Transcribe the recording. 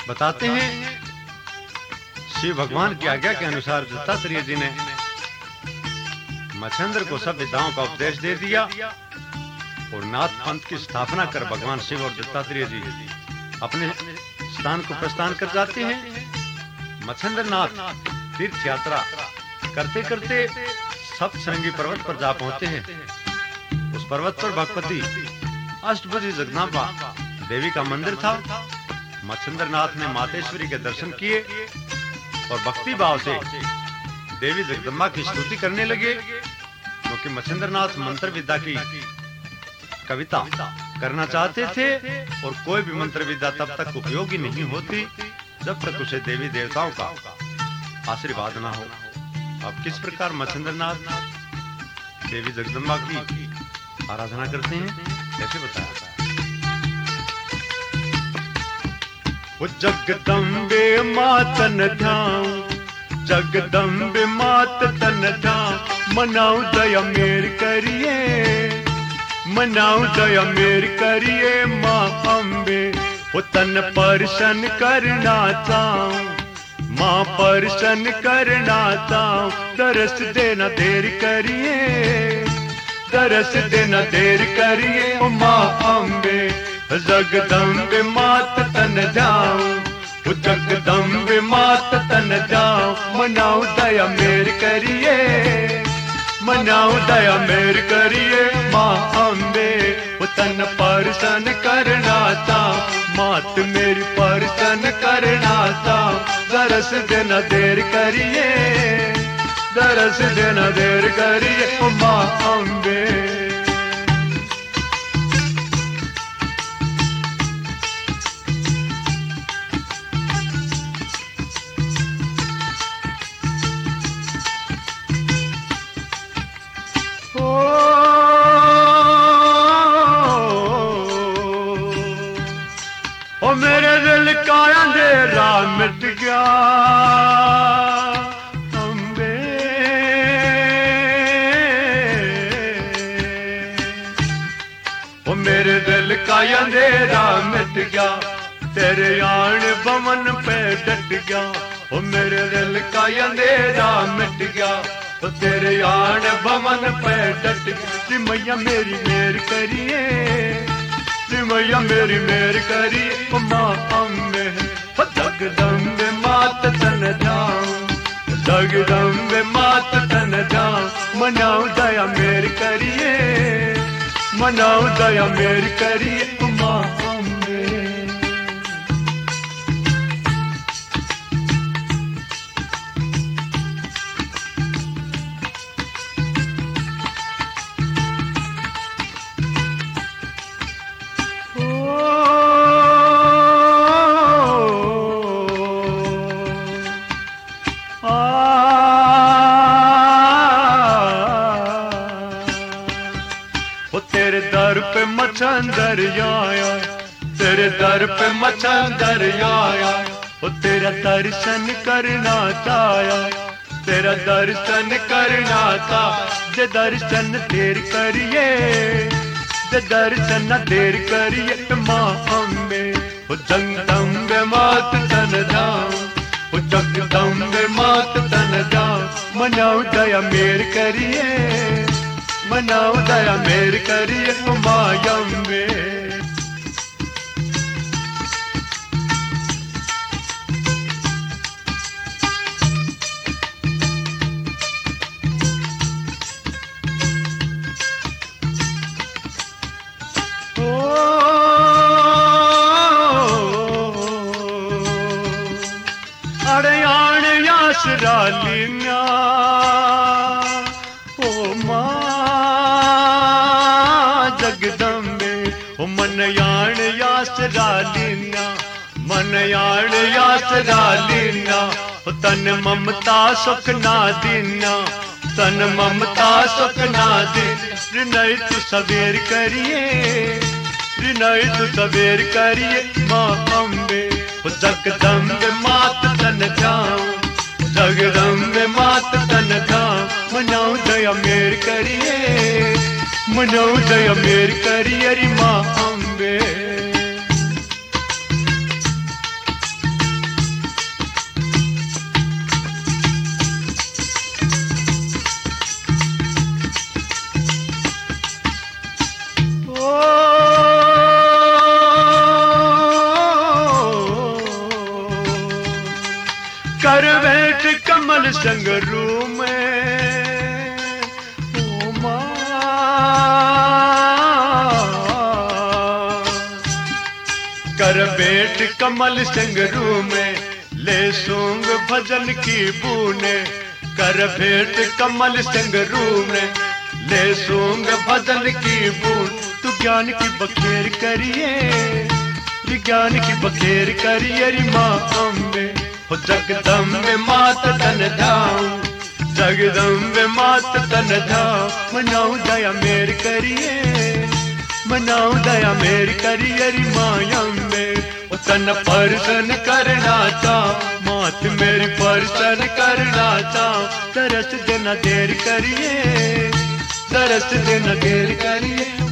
बताते हैं शिव भगवान की आज्ञा के अनुसार दत्तात्रेय जी ने मच्छिंद्र को सब विद्याओं का उपदेश दे दिया और नाथ पंथ की स्थापना कर भगवान शिव और दत्तात्रेय जी अपने स्थान को प्रस्थान कर जाते हैं। मच्छिंद्र नाथ तीर्थ यात्रा करते करते सप्तशृंगी पर्वत पर जा पहुंचते हैं। उस पर्वत पर भगवती अष्टभुजी जगदम्बा देवी का मंदिर था। मच्छिंद्र नाथ ने मातेश्वरी के दर्शन किए और भक्ति भाव से देवी जगदम्बा की स्तुति करने लगे, क्योंकि मच्छिंद्र नाथ मंत्र विद्या की कविता करना चाहते थे और कोई भी मंत्र विद्या तब तक उपयोगी नहीं होती जब तक उसे देवी देवताओं का आशीर्वाद ना हो। अब किस प्रकार मच्छिंद्र नाथ देवी जगदम्बा की आराधना करते हैं, कैसे बताया? वो जगदम्बे मातन ध्याऊं, जगदम्बे मात तन ध्याऊं, मनाऊं दया मेर करिए, मनाऊं दया मेर करिए माँ अम्बे। वो तन परशन करना चाहूं, माँ परशन करना चाहूं, दरस देना देर करिए, दरस देना देर करिए ओ माँ अम्बे। जगदम्बे मात तन जाऊं, वो जगदम्बे मात तन जाऊं, मनाऊं दया मेर करिए, मनाऊं दया मेर करिए माँ अम्बे। वो तन परसन करना चाहूं, मात मेरी परसन करना चाहूं, दरस देना देर करिए, दरस देना देर करिए ओ माँ अम्बे। ओ मेरे दिल का अंधेरा मिट गया अम्बे, ओ मेरे दिल का अंधेरा मिट गया, तेरे आन बमन पे डट गया। ओ मेरे दिल का अंधेरा मिट गया, ओ तेरे आन बमन पे डट गया। मैया मेरी मेर करिए, मैया मेरी मेर करिए माँ अम्बे। जगदम्बे मात तन जाऊं, जगदम्बे मात तन जाऊं, मनाऊं दया मेर करिए, मनाऊं दया मेर करिए माँ अम्बे। तेरे दर पे मच्छिंद्र आया, तेरे दर पे मच्छिंद्र आया, वो तेरा दर्शन करना चाया, तेरा दर्शन करना था। जे दर्शन देर करिए, जे दर्शन देर करिए माँ अम्बे। वो जगदम्बे मात तन जाऊं, वो जगदम्बे मात तन जाऊं, मनाऊं दया मेर करिए, मनाऊं दया मेर करिए माँ अम्बे। अरे आण यासरा लीना ओ माँ जगदम्बे। ओ मन याण यासरा लीना, मन याण यासरा लीना, ओ तन ममता सुख ना दीना, तन ममता सुख ना दीना। रिनय तू सवेर करिए, रिनय तू सवेर करिए माँ अम्बे। ओ जगदम्बे मात तन जाऊं, जगदम्बे मात तन जाऊं, मनाऊं दया मेर करिए, मनाऊं दया मेर करिए री माँ अम्बे। संगरू में ओ माँ कर बेट कमल संगरू में ले सूंग भजन की बूने कर भेंट कमल संगरू में ले सूंग भजन की बून तू ज्ञान की बखेर करिए ज्ञान की बखेर करिए री माँ अम्बे हो जगदम्बे मात तन धाम जगदम्बे मात तन धाम मनाऊ दया मेर करिए मनाऊ दया मेर करिए री माँ अम्बे तन परसन करना चाह मात मेरी परसन करना चाह तरस देना देर करिए तरस देना देर करिए